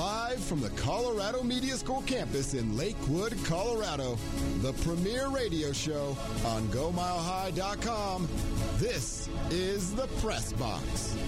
Live from the Colorado Media School campus in Lakewood, Colorado, the premier radio show on GoMileHigh.com. This is the Press Box.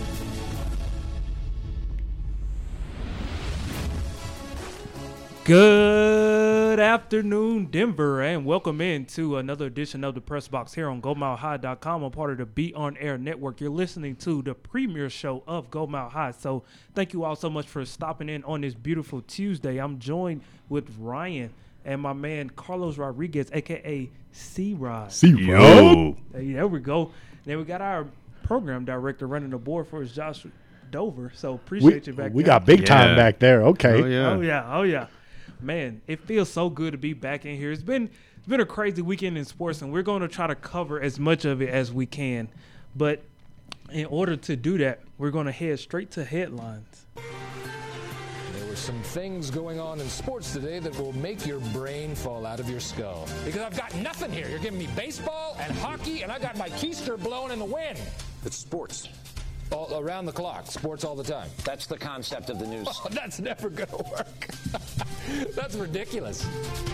Good afternoon, Denver, and welcome into another edition of the Press Box here on GoMileHigh.com. I'm part of the Be On Air Network. You're listening to the premier show of Go Mile High. So thank you all so much for stopping in on this beautiful Tuesday. I'm joined with Ryan and my man Carlos Rodriguez, a.k.a. C-Rod. Yo. Hey, there we go. Then we got our program director running the board for us, Josh Dover. So appreciate you back there. We got big time back there. Okay. Oh, yeah. Man, it feels so good to be back in here. It's been a crazy weekend in sports, and we're going to try to cover as much of it as we can. But in order to do that, we're going to head straight to headlines. There were some things going on in sports today that will make your brain fall out of your skull. Because I've got nothing here. You're giving me baseball and hockey, and I got my keister blowing in the wind. It's sports. All around the clock, sports all the time. That's the concept of the news. Oh, that's never going to work. That's ridiculous.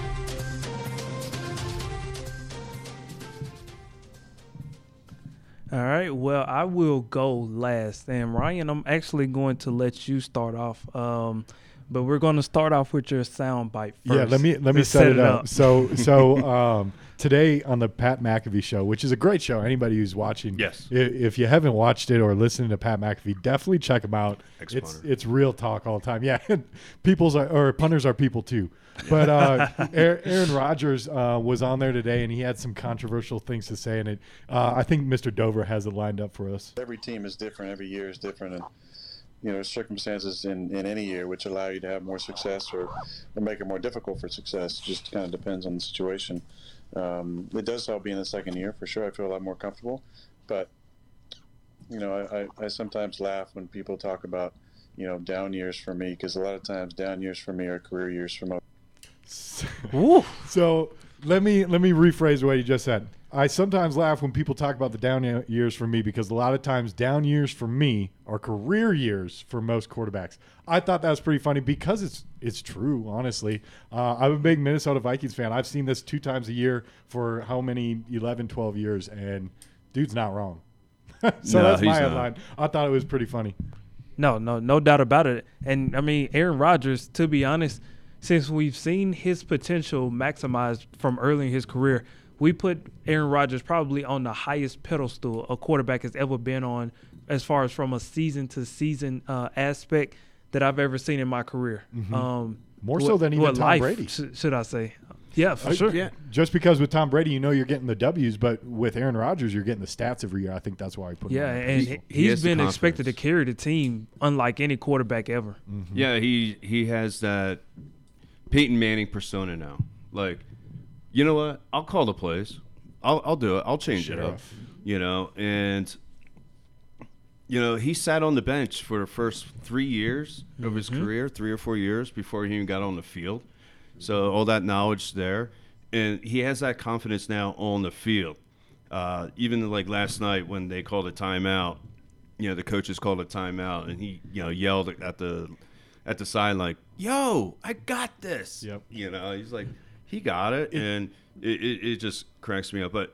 All right, well, I will go last. And Ryan, I'm actually going to let you start off. But we're going to start off with your sound bite first. Yeah, let me set it up. So today on the Pat McAfee show, which is a great show. Anybody who's watching, yes. If you haven't watched it or listening to Pat McAfee, definitely check him out. It's real talk all the time. Yeah, punters are people too. But Aaron Rodgers was on there today, and he had some controversial things to say. And I think Mr. Dover has it lined up for us. Every team is different. Every year is different. And circumstances in any year which allow you to have more success or make it more difficult for success. Just kind of depends on the situation. It does help being the second year for sure. I feel a lot more comfortable, but I sometimes laugh when people talk about down years for me, because a lot of times down years for me are career years for most. So let me rephrase what you just said. I sometimes laugh when people talk about the down years for me, because a lot of times down years for me are career years for most quarterbacks. I thought that was pretty funny because it's true, honestly. I'm a big Minnesota Vikings fan. I've seen this 2 times a year for how many, 11, 12 years, and dude's not wrong. So that's my headline. I thought it was pretty funny. No doubt about it. And, I mean, Aaron Rodgers, to be honest, since we've seen his potential maximized from early in his career, we put Aaron Rodgers probably on the highest pedestal a quarterback has ever been on, as far as from a season-to-season aspect that I've ever seen in my career. Mm-hmm. More so than even Tom Brady. Should I say. Yeah, for sure. Yeah. Just because with Tom Brady, you're getting the W's, but with Aaron Rodgers, you're getting the stats every year. I think that's why I put him on. And he's been expected to carry the team unlike any quarterback ever. Mm-hmm. Yeah, he has that Peyton Manning persona now. Like, you know what? I'll call the plays. I'll do it. I'll change it up. And he sat on the bench for the first 3 years of his career, 3 or 4 years before he even got on the field. So all that knowledge there, and he has that confidence now on the field. Even like last night when they called a timeout, the coaches called a timeout, and he yelled at the sideline, "Yo, I got this!" Yep. He's like, he got it, and it just cracks me up. But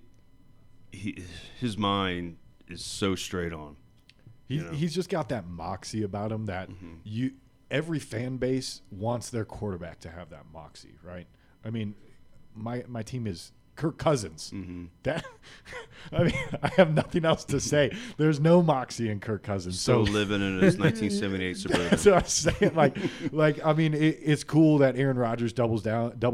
his mind is so straight on. He's just got that moxie about him that every fan base wants their quarterback to have that moxie, right? I mean, my team is Kirk Cousins. Mm-hmm. I have nothing else to say. There's no moxie in Kirk Cousins. So living in his 1978 Suburban. That's what I'm saying. I mean, it's cool that Aaron Rodgers doubled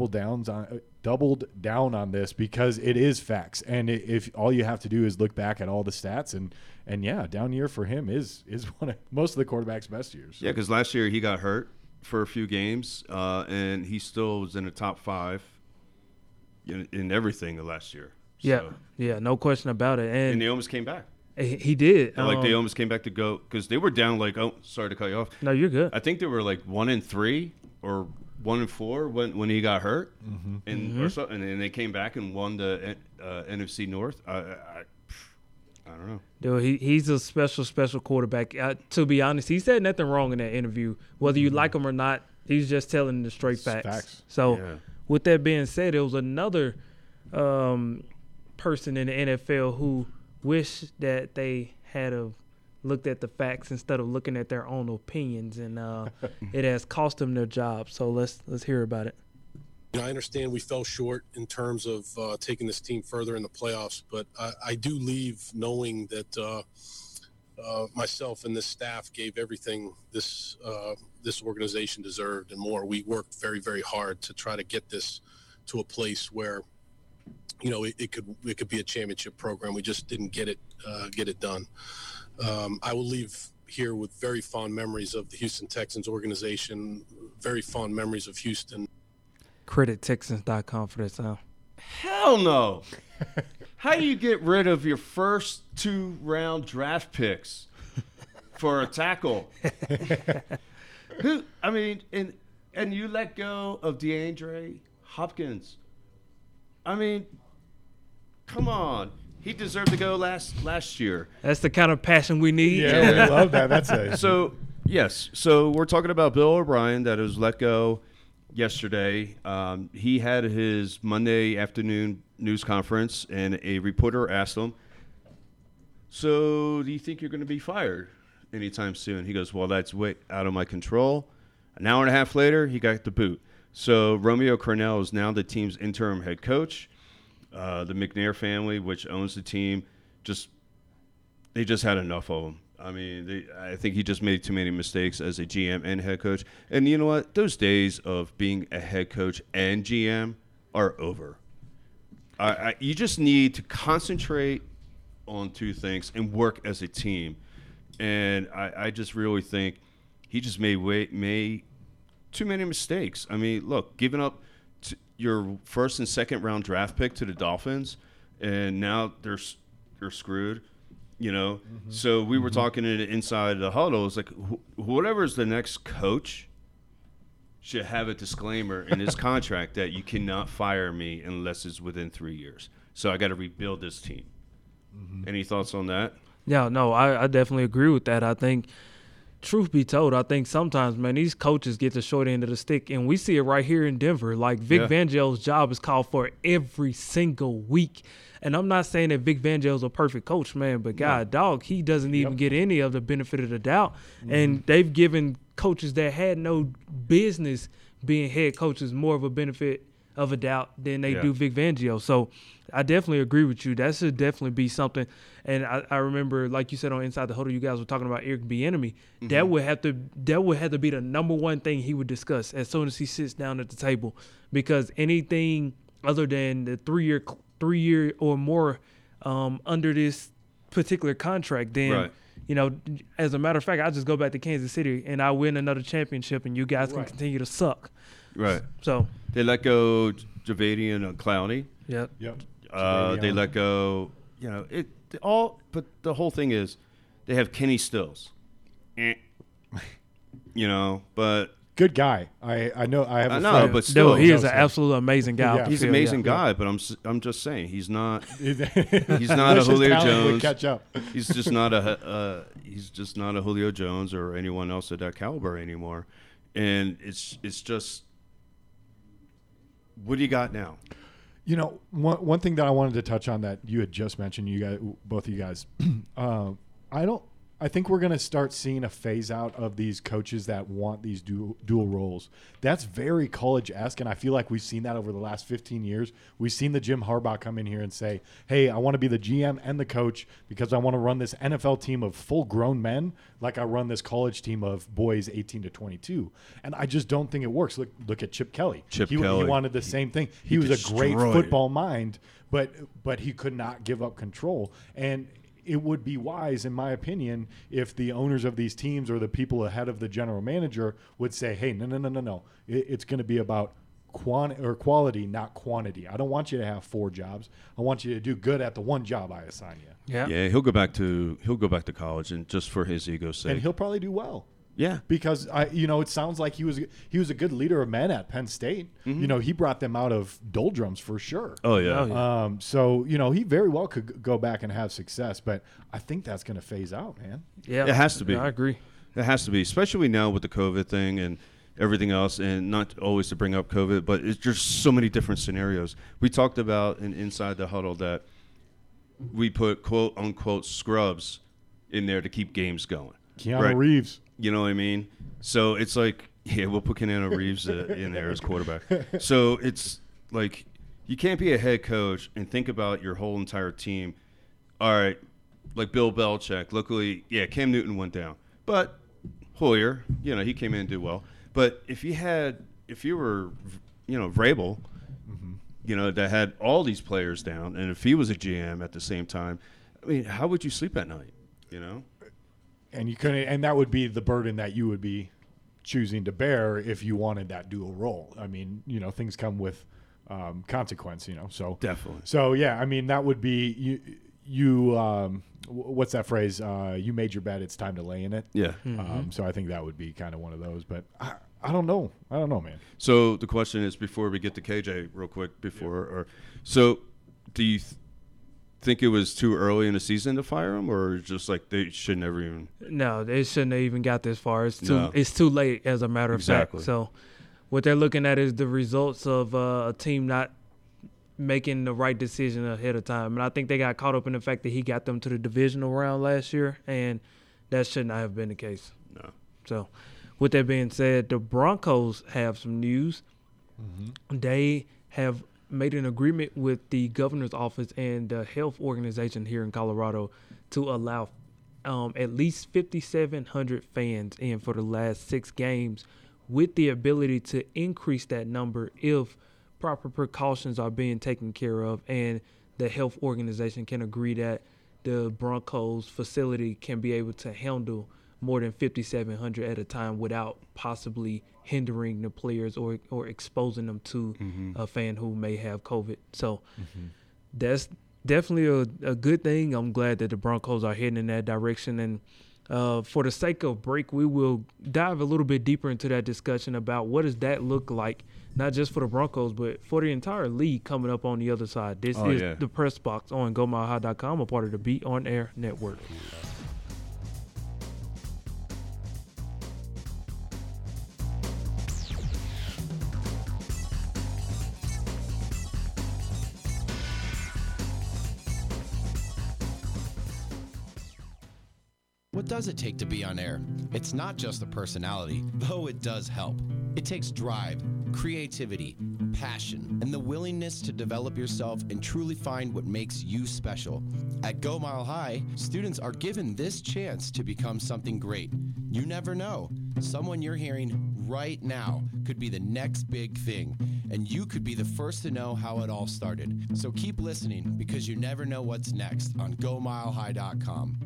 down on this, because it is facts. And if all you have to do is look back at all the stats, and yeah, down year for him is one of most of the quarterback's best years. Yeah, because last year he got hurt for a few games, and he still was in the top 5 in everything last year. Yeah, no question about it. And they almost came back. He did. They almost came back to go, because they were down sorry to cut you off. No, you're good. I think they were 1-3 or 1-4 when he got hurt, or so, and then they came back and won the NFC North. I don't know. Dude, he's a special quarterback. To be honest, he said nothing wrong in that interview. Whether you like him or not, he's just telling the straight facts. So, with that being said, there was another person in the NFL who wished that they had looked at the facts instead of looking at their own opinions, and it has cost them their job. So let's hear about it. I understand we fell short in terms of taking this team further in the playoffs, but I do leave knowing that myself and this staff gave everything this organization deserved and more. We worked very, very hard to try to get this to a place where, it could be a championship program. We just didn't get it done. I will leave here with very fond memories of the Houston Texans organization, very fond memories of Houston. CreditTexans.com for that sound. Hell no. How do you get rid of your first 2-round draft picks for a tackle? And you let go of DeAndre Hopkins. I mean, come on. He deserved to go last year. That's the kind of passion we need. Yeah, we love that. That's it. So, yes. So we're talking about Bill O'Brien that was let go yesterday. He had his Monday afternoon news conference, and a reporter asked him, so do you think you're going to be fired anytime soon? He goes, well, that's way out of my control. An hour and a half later, he got the boot. So Romeo Crennel is now the team's interim head coach. The McNair family, which owns the team, they just had enough of him. I mean, I think he just made too many mistakes as a GM and head coach. And you know what? Those days of being a head coach and GM are over. You just need to concentrate on two things and work as a team. And I just really think he just made too many mistakes. I mean, look, giving up your first and second round draft pick to the Dolphins, and now they're screwed. So we were talking inside the huddle. It's like whatever's the next coach should have a disclaimer in his contract that you cannot fire me unless it's within 3 years. So I got to rebuild this team. Any thoughts on that? Yeah, no, I definitely agree with that. I think, truth be told, I think sometimes, man, these coaches get the short end of the stick, and we see it right here in Denver. Like, Vic Fangio's job is called for every single week. And I'm not saying that Vic Fangio's a perfect coach, man, but dog, he doesn't even get any of the benefit of the doubt. And they've given coaches that had no business being head coaches more of a benefit of a doubt than they do Vic Fangio. So I definitely agree with you. That should definitely be something. And I remember, like you said on Inside the Huddle, you guys were talking about Eric Bieniemy. That would have to be the number one thing he would discuss as soon as he sits down at the table, because anything other than the 3 year or more under this particular contract, then as a matter of fact, I just go back to Kansas City and I win another championship, and you guys can continue to suck. Right. So they let go Jadeveon Clowney. Yep. They let go. But the whole thing is, they have Kenny Stills. But good guy. I know. I have. I know, but still, he is an absolute amazing guy. He's an amazing guy, but I'm just saying he's not. He's not a Julio Jones. Catch up. He's just not a Julio Jones or anyone else of that caliber anymore. And it's just, what do you got now? One thing that I wanted to touch on that you had just mentioned, you guys, both of you guys, I think we're going to start seeing a phase out of these coaches that want these dual roles. That's very college-esque, and I feel like we've seen that over the last 15 years. We've seen the Jim Harbaugh come in here and say, hey, I want to be the GM and the coach because I want to run this NFL team of full-grown men like I run this college team of boys 18 to 22. And I just don't think it works. Look at Chip Kelly. He wanted the same thing. He was a great football mind, but he could not give up control. And it would be wise, in my opinion, if the owners of these teams or the people ahead of the general manager would say, hey, no. It's going to be about quality, not quantity. I don't want you to have 4 jobs. I want you to do good at the one job I assign you. Yeah, he'll go back to college, and just for his ego's sake. And he'll probably do well. Yeah. Because it sounds like he was a good leader of men at Penn State. Mm-hmm. He brought them out of doldrums for sure. Oh yeah. So he very well could go back and have success, but I think that's going to phase out, man. Yeah, it has to be. Yeah, I agree. It has to be, especially now with the COVID thing and everything else, and not always to bring up COVID, but it's just so many different scenarios. We talked about inside the huddle that we put quote unquote scrubs in there to keep games going. Keanu Reeves. You know what I mean? So it's like, yeah, we'll put Keanu Reeves in there as quarterback. So it's like, you can't be a head coach and think about your whole entire team. All right, like Bill Belichick. Luckily, yeah, Cam Newton went down, but Hoyer, he came in and did well. But if you were, Vrabel, that had all these players down, and if he was a GM at the same time, I mean, how would you sleep at night? And you couldn't, and that would be the burden that you would be choosing to bear if you wanted that dual role. I mean, things come with consequence. So definitely. So yeah, I mean, that would be you. What's that phrase? You made your bed. It's time to lay in it. Yeah. So I think that would be kind of one of those, but I don't know. I don't know, man. So the question is, before we get to KJ real quick, so do you think it was too early in the season to fire him, or just like they should never even? No, they shouldn't have even got this far. It's too late, as a matter of fact. So what they're looking at is the results of a team not making the right decision ahead of time. And I think they got caught up in the fact that he got them to the divisional round last year, and that should not have been the case. No. So with that being said, the Broncos have some news. They have made an agreement with the governor's office and the health organization here in Colorado to allow at least 5,700 fans in for the last 6 games, with the ability to increase that number if proper precautions are being taken care of and the health organization can agree that the Broncos facility can be able to handle more than 5,700 at a time without possibly hindering the players or exposing them to a fan who may have COVID. So that's definitely a good thing. I'm glad that the Broncos are heading in that direction. And for the sake of break, we will dive a little bit deeper into that discussion about what does that look like, not just for the Broncos, but for the entire league coming up on the other side. This is the Press Box on GoMileHigh.com, a part of the Be On Air network. What does it take to be on air? It's not just the personality, though it does help. It takes drive, creativity, passion, and the willingness to develop yourself and truly find what makes you special. At Go Mile High, students are given this chance to become something great. You never know. Someone you're hearing right now could be the next big thing, and you could be the first to know how it all started. So keep listening, because you never know what's next on GoMileHigh.com.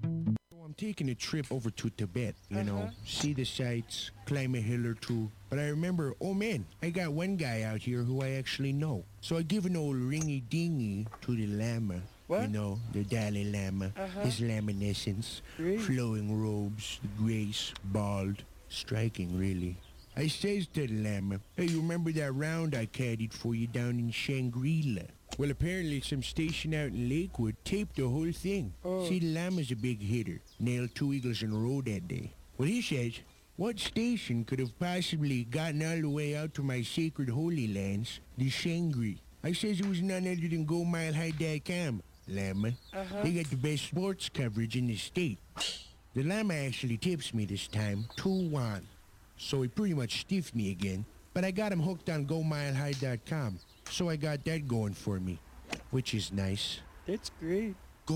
Taking a trip over to Tibet, see the sights, climb a hill or two. But I remember, oh man, I got one guy out here who I actually know. So I give an old ringy-dingy to the Lama. What? The Dalai Lama, his laminescence, flowing robes, grace, bald, striking really. I says to the Lama, hey, you remember that round I caddied for you down in Shangri-La? Well, apparently some station out in Lakewood taped the whole thing. See, the Lama's a big hitter. Nailed 2 eagles in a row that day. Well, he says, what station could have possibly gotten all the way out to my sacred holy lands, the Shangri? I says it was none other than GoMileHigh.com, Lama. They got the best sports coverage in the state. The Lama actually tips me this time, 2-1. So he pretty much stiffed me again. But I got him hooked on GoMileHigh.com. So I got that going for me, which is nice. That's great.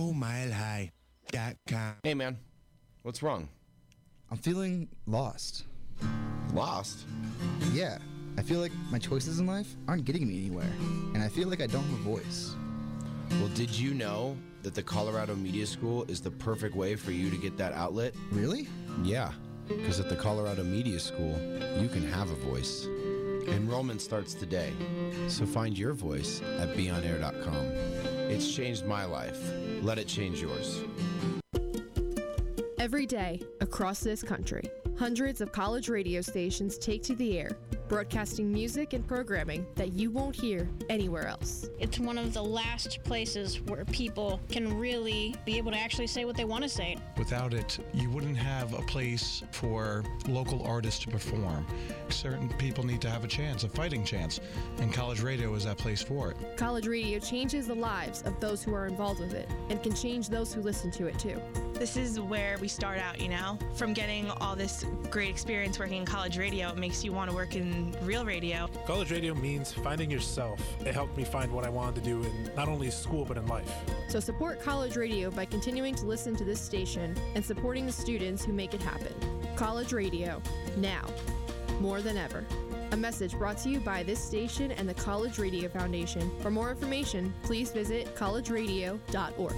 GoMileHigh.com. Hey, man. What's wrong? I'm feeling lost. Lost? Yeah. I feel like my choices in life aren't getting me anywhere. And I feel like I don't have a voice. Well, did you know that the Colorado Media School is the perfect way for you to get that outlet? Really? Yeah. Because at the Colorado Media School, you can have a voice. Enrollment starts today, so find your voice at beonair.com. It's changed my life. Let it change yours. Every day across this country, Hundreds of college radio stations take to the air, broadcasting music and programming that you won't hear anywhere else. It's one of the last places where people can really be able to actually say what they want to say. Without it, you wouldn't have a place for local artists to perform. Certain people need to have a chance, a fighting chance, and college radio is that place for it. College radio changes the lives of those who are involved with it and can change those who listen to it too. This is where we start out, from getting all this great experience working in college radio. It makes you want to work in real radio. College radio means finding yourself. It helped me find what I wanted to do in not only school but in life. So support college radio by continuing to listen to this station and supporting the students who make it happen. College radio, now, more than ever. A message brought to you by this station and the College Radio Foundation. For more information, please visit collegeradio.org.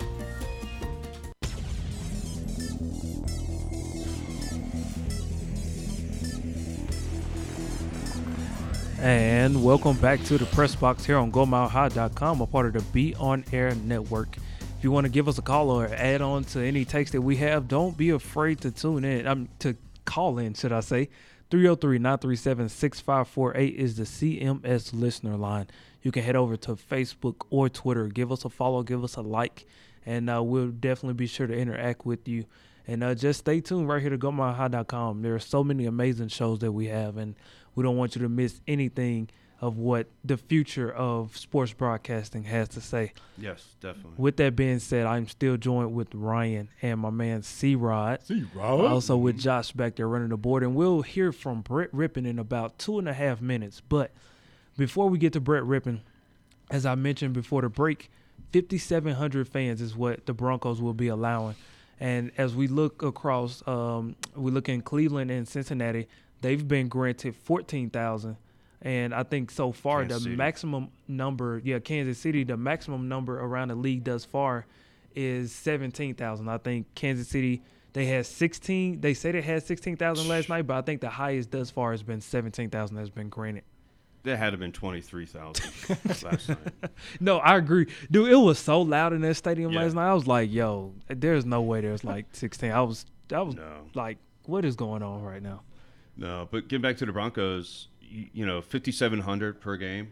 And welcome back to the Press Box here on GoMileHigh.com, a part of the Be On Air Network. If you want to give us a call or add on to any takes that we have, don't be afraid to tune in. To call in, should I say. 303-937-6548 is the CMS listener line. You can head over to Facebook or Twitter. Give us a follow, give us a like, and we'll definitely be sure to interact with you. And just stay tuned right here to GoMileHigh.com. There are so many amazing shows that we have, and we don't want you to miss anything of what the future of sports broadcasting has to say. Yes, definitely. With that being said, I'm still joined with Ryan and my man C-Rod. Also with Josh back there running the board. And we'll hear from Brett Rippon in about 2.5 minutes. But before we get to Brett Rippon, as I mentioned before the break, 5,700 fans is what the Broncos will be allowing. And as we look across, we look in Cleveland and Cincinnati, they've been granted 14,000. And I think so far maximum number, Kansas City, the maximum number around the league thus far is 17,000. I think Kansas City, they had 16. They said it had 16,000 last night, but I think the highest thus far has been 17,000 that's been granted. There had to have been 23,000 last night. No, I agree. Dude, it was so loud in that stadium last night. I was like, yo, there's no way there's like 16. I was like, what is going on right now? No, but getting back to the Broncos, 5,700 per game.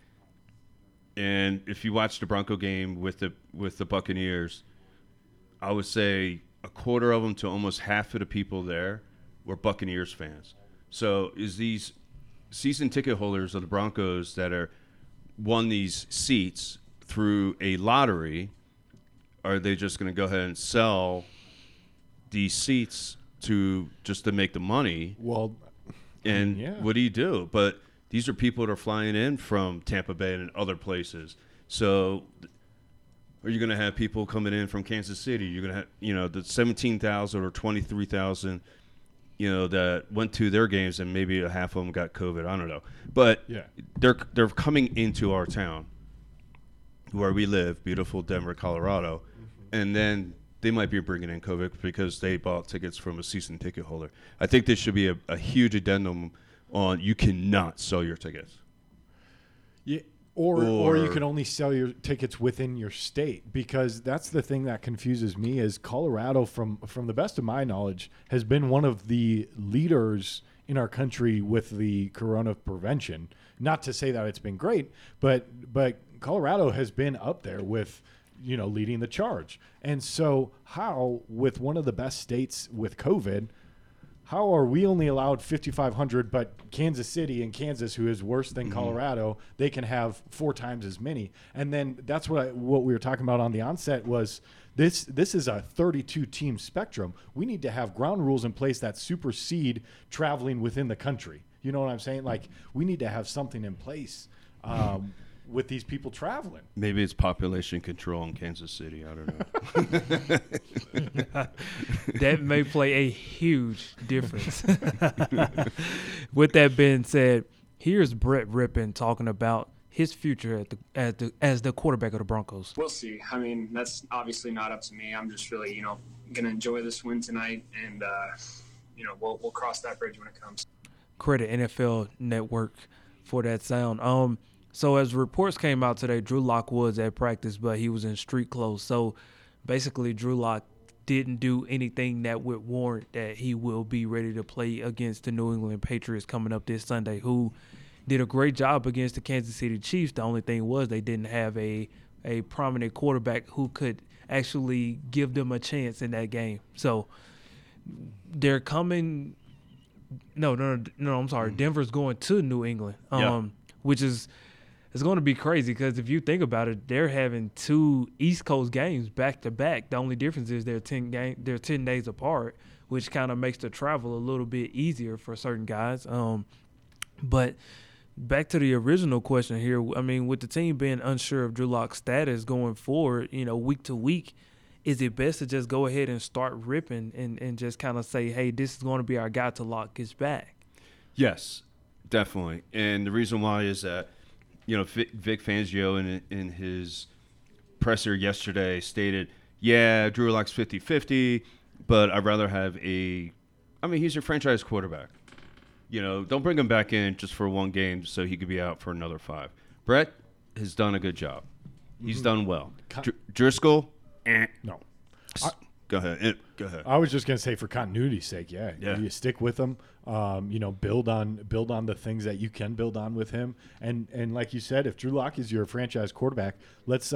And if you watch the Bronco game with the Buccaneers, I would say a quarter of them to almost half of the people there were Buccaneers fans. So is these season ticket holders of the Broncos that are won these seats through a lottery, are they just going to go ahead and sell these seats to make the money? Well, and what do you do? But these are people that are flying in from Tampa Bay and other places. So are you going to have people coming in from Kansas City? You're going to have, the 17,000 or 23,000, that went to their games and maybe a half of them got COVID. I don't know. But they're coming into our town where we live, beautiful Denver, Colorado. And then they might be bringing in COVID because they bought tickets from a season ticket holder. I think this should be a huge addendum on you cannot sell your tickets. Yeah, or you can only sell your tickets within your state, because that's the thing that confuses me is Colorado, from the best of my knowledge, has been one of the leaders in our country with the corona prevention. Not to say that it's been great, but Colorado has been up there with leading the charge. And so how, with one of the best states with COVID, how are we only allowed 5,500, but Kansas City and Kansas, who is worse than Colorado, they can have 4 times as many? And then that's what we were talking about on the onset was this is a 32-team spectrum. We need to have ground rules in place that supersede traveling within the country. You know what I'm saying? Like, we need to have something in place with these people traveling. Maybe it's population control in Kansas City. I don't know. That may play a huge difference. With that being said, here's Brett Rippon talking about his future as the quarterback of the Broncos. We'll see. I mean, that's obviously not up to me. I'm just really, going to enjoy this win tonight, and we'll cross that bridge when it comes. Credit NFL Network for that sound. So as reports came out today, Drew Lock was at practice, but he was in street clothes. So basically, Drew Lock didn't do anything that would warrant that he will be ready to play against the New England Patriots coming up this Sunday, who did a great job against the Kansas City Chiefs. The only thing was they didn't have a prominent quarterback who could actually give them a chance in that game. So they're coming – no, I'm sorry. Denver's going to New England, which is – it's going to be crazy because if you think about it, they're having 2 East Coast games back to back. The only difference is they're 10 days apart, which kind of makes the travel a little bit easier for certain guys. But back to the original question here, I mean, with the team being unsure of Drew Lock's status going forward, week to week, is it best to just go ahead and start ripping and just kind of say, hey, this is going to be our guy till Lock gets back? Yes, definitely. And the reason why is that, Vic Fangio in his presser yesterday stated, yeah, Drew Lock's 50-50, but I'd rather have he's your franchise quarterback. Don't bring him back in just for one game so he could be out for another 5. Brett has done a good job. He's done well. Driscoll, no. Go ahead. I was just going to say, for continuity's sake, you stick with him. Build on the things that you can build on with him. And like you said, if Drew Lock is your franchise quarterback, let's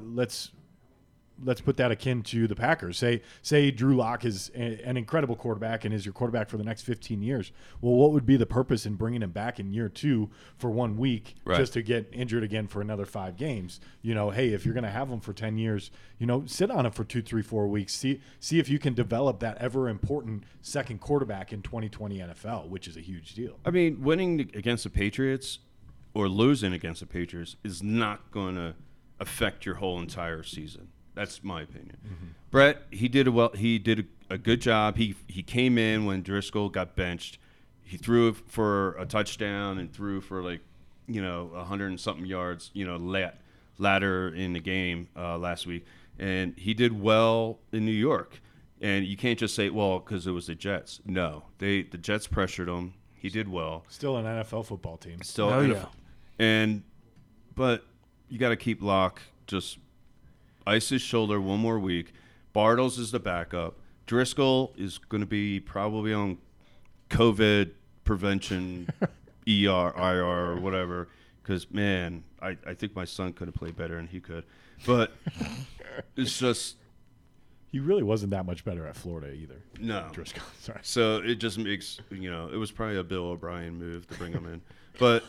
put that akin to the Packers. Say Drew Lock is an incredible quarterback and is your quarterback for the next 15 years. Well, what would be the purpose in bringing him back in year 2 for 1 week just to get injured again for another 5 games? Hey, if you're going to have him for 10 years, sit on him for 2, 3, 4 weeks. See if you can develop that ever important second quarterback in 2020 NFL, which is a huge deal. I mean, winning against the Patriots or losing against the Patriots is not going to affect your whole entire season. That's my opinion. Mm-hmm. Brett, he did a good job. He came in when Driscoll got benched. He threw for a touchdown and threw for 100 and something yards, latter in the game last week. And he did well in New York. And you can't just say, well, because it was the Jets. No, the Jets pressured him. He did well. Still an NFL football team. But you got to keep Locke just ice his shoulder one more week. Bartles is the backup. Driscoll is going to be probably on COVID prevention, IR, or whatever. Because, man, I think my son could have played better than he could. But it's just... He really wasn't that much better at Florida either. No. Driscoll, sorry. So it just makes, it was probably a Bill O'Brien move to bring him in. But...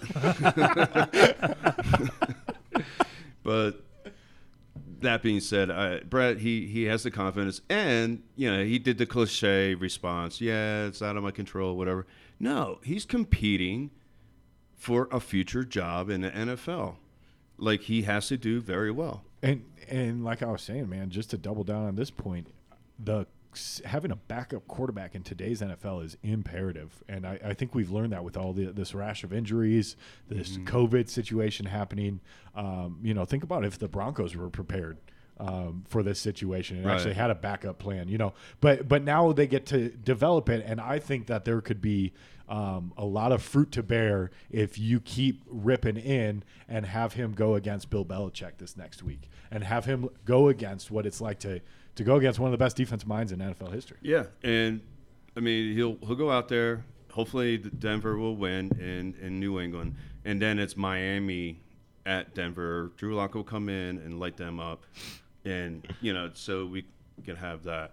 but... That being said, Brett, he has the confidence, and he did the cliche response. Yeah, it's out of my control, whatever. No, he's competing for a future job in the NFL. He has to do very well. And like I was saying, man, just to double down on this point, having a backup quarterback in today's NFL is imperative. And I think we've learned that with all this rash of injuries, this COVID situation happening. Think about if the Broncos were prepared for this situation and actually had a backup plan, But now they get to develop it, and I think that there could be a lot of fruit to bear if you keep ripping in and have him go against Bill Belichick this next week and have him go against what it's like to go against one of the best defensive minds in NFL history. Yeah, and I mean he'll go out there. Hopefully Denver will win in New England, and then it's Miami at Denver. Drew Lock will come in and light them up, and so we can have that.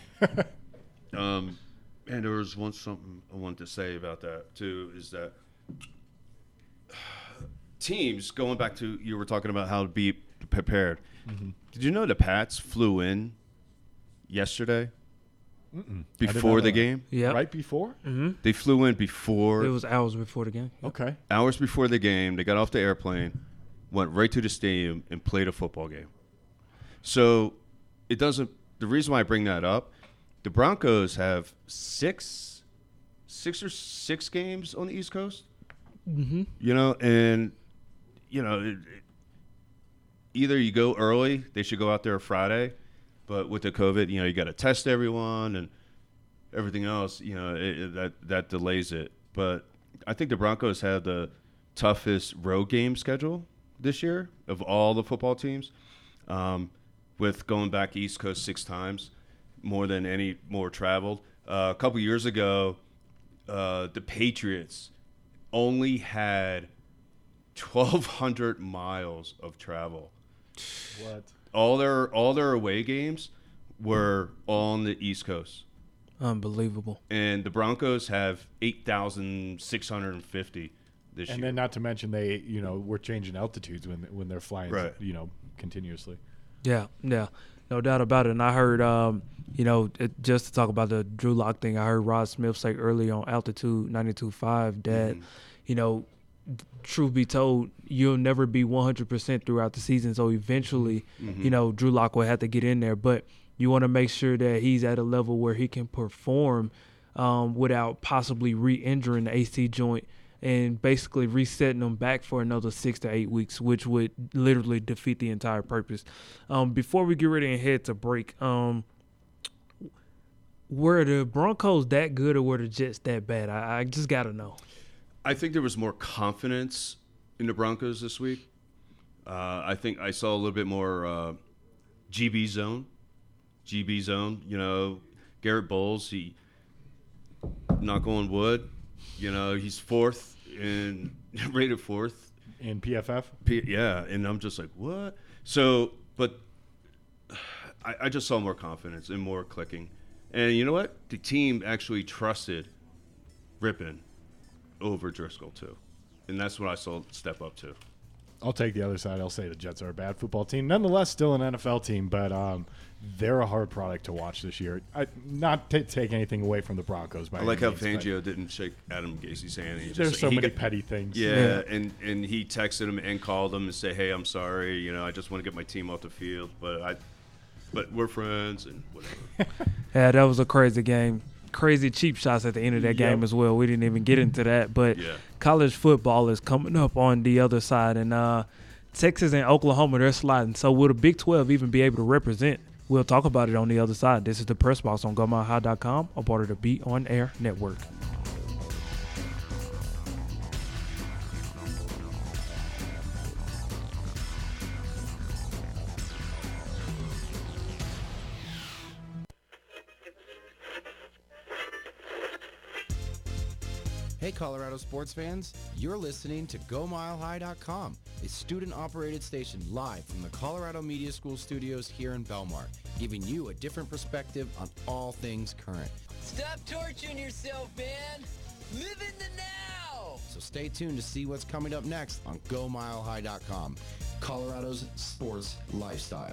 And there was something I wanted to say about that too, is that teams, going back to, you were talking about how to be prepared. Mm-hmm. Did you know the Pats flew in yesterday? Before the game? Yeah. Right before? Mm-hmm. They flew in before. It was hours before the game. Okay. Hours before the game. They got off the airplane, went right to the stadium, and played a football game. So it doesn't – the reason why I bring that up, the Broncos have six games on the East Coast. Mm-hmm. Either you go early, they should go out there Friday, but with the COVID, you got to test everyone and everything else, that delays it. But I think the Broncos have the toughest road game schedule this year of all the football teams, with going back East Coast 6 times. more than any more traveled. A couple years ago, the Patriots only had 1,200 miles of travel. What? All their away games were on the East Coast. Unbelievable. And the Broncos have 8,650 this year. And then not to mention they, we're changing altitudes when they're flying, Right. Continuously. Yeah, no doubt about it. And I heard, just to talk about the Drew Lock thing, I heard Rod Smith say early on Altitude 92.5 that, truth be told, you'll never be 100% throughout the season. So eventually, Drew Lock will have to get in there. But you want to make sure that he's at a level where he can perform without possibly re-injuring the AC joint and basically resetting them back for another 6 to 8 weeks, which would literally defeat the entire purpose. Before we get ready and head to break, were the Broncos that good or were the Jets that bad? I just got to know. I think there was more confidence in the Broncos this week. I think I saw a little bit more GB zone. Garrett Bowles, he, knock on wood, he's rated fourth. In PFF? Yeah, and I'm just like, what? So, but I just saw more confidence and more clicking. And you know what? The team actually trusted Rippon over Driscoll too, and that's what I saw step up to. I'll take the other side. I'll say the Jets are a bad football team. Nonetheless, still an NFL team, but they're a hard product to watch this year. Not to take anything away from the Broncos. I like how Fangio didn't shake Adam Gase's hand. There's so many petty things. Yeah, and he texted him and called him and said, "Hey, I'm sorry. I just want to get my team off the field, but we're friends and whatever." Yeah, that was a crazy game. Crazy cheap shots at the end of that game as well. We didn't even get into that, but college football is coming up on the other side, and Texas and Oklahoma, they're sliding. So will the Big 12 even be able to represent? We'll talk about it on the other side. This is the Press Box on GoMileHigh.com, a part of the Be On Air Network. Hey Colorado sports fans, you're listening to GoMileHigh.com, a student-operated station live from the Colorado Media School studios here in Belmar, giving you a different perspective on all things current. Stop torturing yourself, man! Live in the now! So stay tuned to see what's coming up next on GoMileHigh.com, Colorado's sports lifestyle.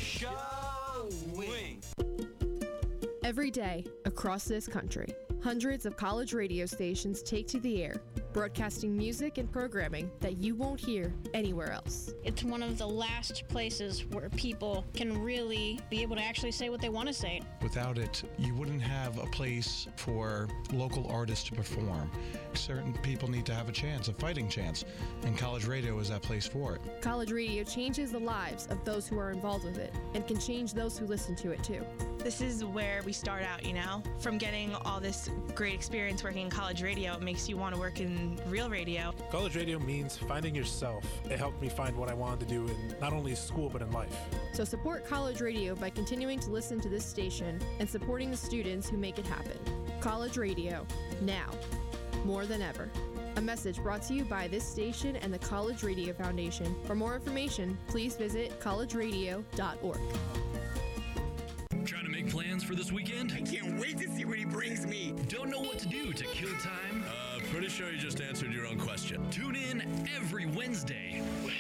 Showing! Every day, across this country, hundreds of college radio stations take to the air, broadcasting music and programming that you won't hear anywhere else. It's one of the last places where people can really be able to actually say what they want to say. Without it, you wouldn't have a place for local artists to perform. Certain people need to have a chance, a fighting chance, and college radio is that place for it. College radio changes the lives of those who are involved with it and can change those who listen to it too. This is where we start out, from getting all this great experience working in college radio. It makes you want to work in real radio. College radio means finding yourself. It helped me find what I wanted to do in not only school but in life. So support college radio by continuing to listen to this station and supporting the students who make it happen. College radio, now, more than ever. A message brought to you by this station and the College Radio Foundation. For more information, please visit collegeradio.org. Trying to make plans for this weekend? I can't wait to see what he brings me. Don't know what to do to kill time? Pretty sure you just answered your own question. Tune in every Wednesday. Well,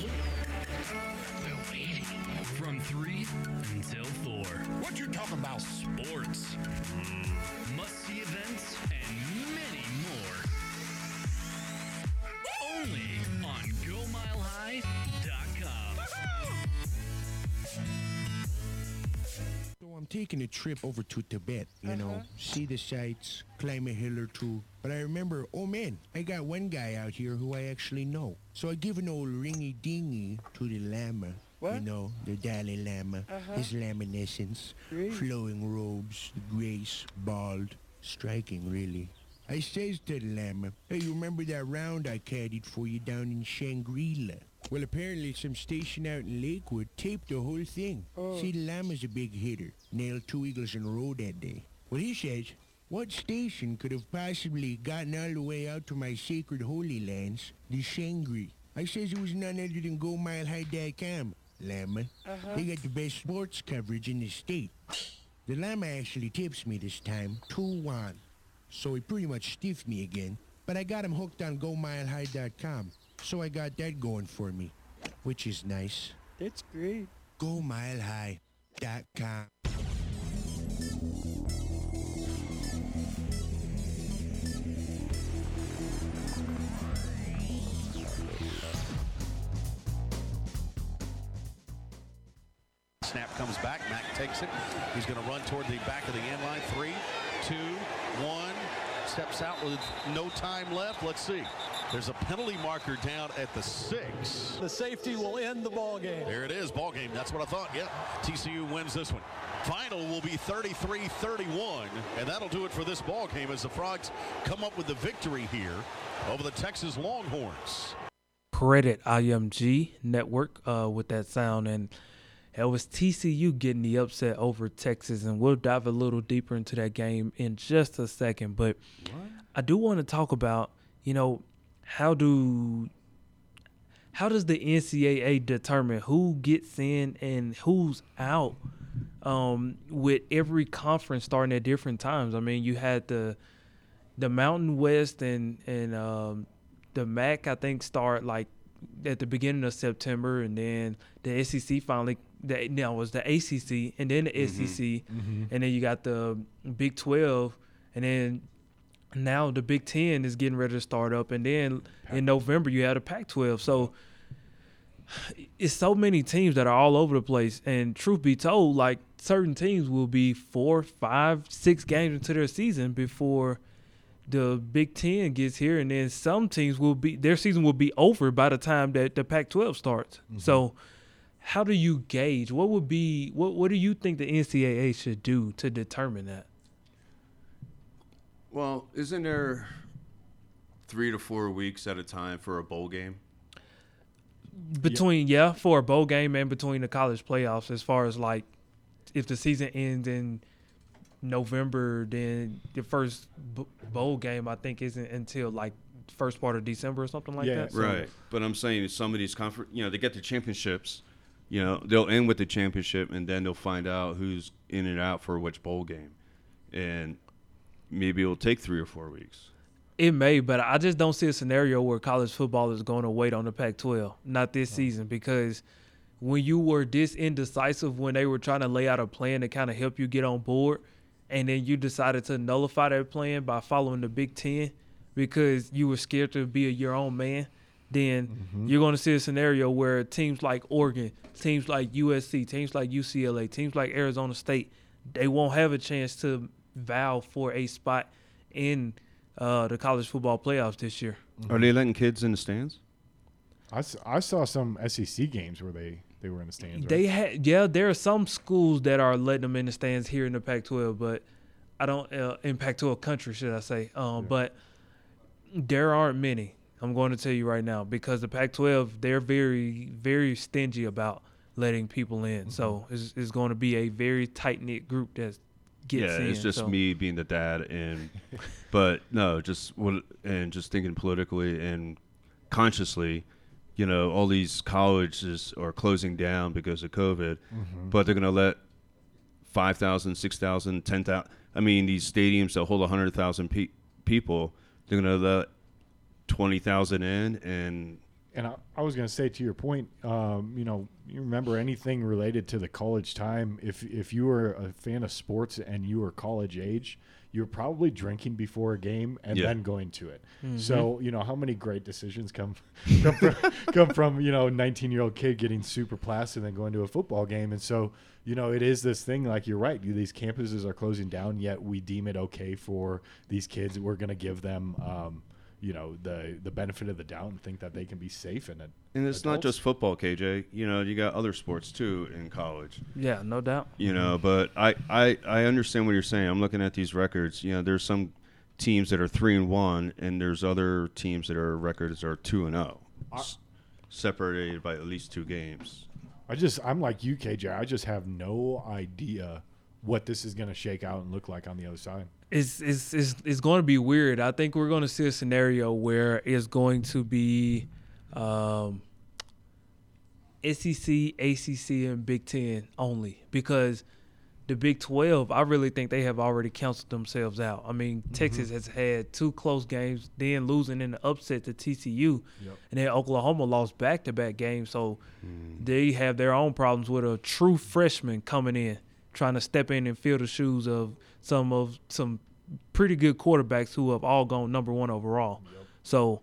we're waiting. From 3 until 4. What you talking about? Sports. Must-see events and many more. Only on GoMileHigh.com. I'm taking a trip over to Tibet, see the sights, climb a hill or two. But I remember, oh man, I got one guy out here who I actually know. So I give an old ringy-dingy to the Lama. What? The Dalai Lama, his laminescence, flowing robes, the grace, bald, striking really. I says to the Lama, hey, you remember that round I caddied for you down in Shangri-La? Well, apparently some station out in Lakewood taped the whole thing. See, the Llama's a big hitter. Nailed 2 eagles in a row that day. Well, he says, what station could have possibly gotten all the way out to my sacred holy lands, the Shangri? I says it was none other than GoMileHigh.com, Llama. They got the best sports coverage in the state. The Llama actually tips me this time, 2-1. So he pretty much stiffed me again, but I got him hooked on GoMileHigh.com. So I got that going for me, which is nice. That's great. GoMileHigh.com. Snap comes back. Mack takes it. He's going to run toward the back of the end line. 3, 2, 1. Steps out with no time left. Let's see. There's a penalty marker down at the 6. The safety will end the ball game. There it is. Ball game. That's what I thought. Yeah. TCU wins this one. Final will be 33-31, and that'll do it for this ball game as the Frogs come up with the victory here over the Texas Longhorns. Credit IMG Network with that sound, and it was TCU getting the upset over Texas, and we'll dive a little deeper into that game in just a second. But I do want to talk about, how does the NCAA determine who gets in and who's out with every conference starting at different times? I mean, you had the Mountain West and the MAC, I think, start like at the beginning of September, and then the SEC finally – now it was the ACC and then the SEC, and then you got the Big 12, and then now the Big 10 is getting ready to start up, and then in November you had a Pac-12. So it's so many teams that are all over the place, and truth be told, like certain teams will be 4, 5, 6 games into their season before the Big 10 gets here, and then some teams their season will be over by the time that the Pac-12 starts. So how do you gauge? What do you think the NCAA should do to determine that? Well, isn't there 3 to 4 weeks at a time for a bowl game? For a bowl game and between the college playoffs, as far as like if the season ends in November, then the first bowl game I think isn't until like first part of December or something like that. Right. But I'm saying some of these they get the championships. They'll end with the championship, and then they'll find out who's in and out for which bowl game. And maybe it'll take 3 or 4 weeks. It may, but I just don't see a scenario where college football is going to wait on the Pac-12, not this season, because when you were this indecisive when they were trying to lay out a plan to kind of help you get on board, and then you decided to nullify that plan by following the Big 10 because you were scared to be your own man, then you're going to see a scenario where teams like Oregon, teams like USC, teams like UCLA, teams like Arizona State, they won't have a chance to vow for a spot in the college football playoffs this year. Are they letting kids in the stands? I saw some SEC games where they were in the stands. Right? There are some schools that are letting them in the stands here in the Pac-12, but I don't in Pac-12 country, should I say? But there aren't many. I'm going to tell you right now, because the Pac-12, they're very, very stingy about letting people in. So it's going to be a very tight-knit group that gets in. Yeah, it's just me being the dad, but no, just thinking politically and consciously. All these colleges are closing down because of COVID, but they're going to let 5,000, 6,000, 10,000. I mean, these stadiums that hold 100,000 people, they're going to let 20,000 in, and I was going to say, to your point, you remember anything related to the college time. If you were a fan of sports and you were college age, you're probably drinking before a game and then going to it. So how many great decisions come from 19-year-old kid getting super placid and then going to a football game. And so it is this thing, like you're right, these campuses are closing down, yet we deem it okay for these kids. We're going to give them the benefit of the doubt and think that they can be safe in it. And it's not just football, KJ. You got other sports too in college. Yeah, no doubt. But I understand what you're saying. I'm looking at these records. There's some teams that are 3-1, and there's other teams that are records are 2-0. separated by at least 2 games. I'm like you, KJ. I just have no idea what this is going to shake out and look like on the other side. It's going to be weird. I think we're going to see a scenario where it's going to be SEC, ACC, and Big Ten only, because the Big 12, I really think they have already canceled themselves out. I mean, Texas has had 2 close games, then losing in the upset to TCU, and then Oklahoma lost back-to-back games. So they have their own problems with a true freshman coming in, trying to step in and fill the shoes of some pretty good quarterbacks who have all gone number 1 overall. So,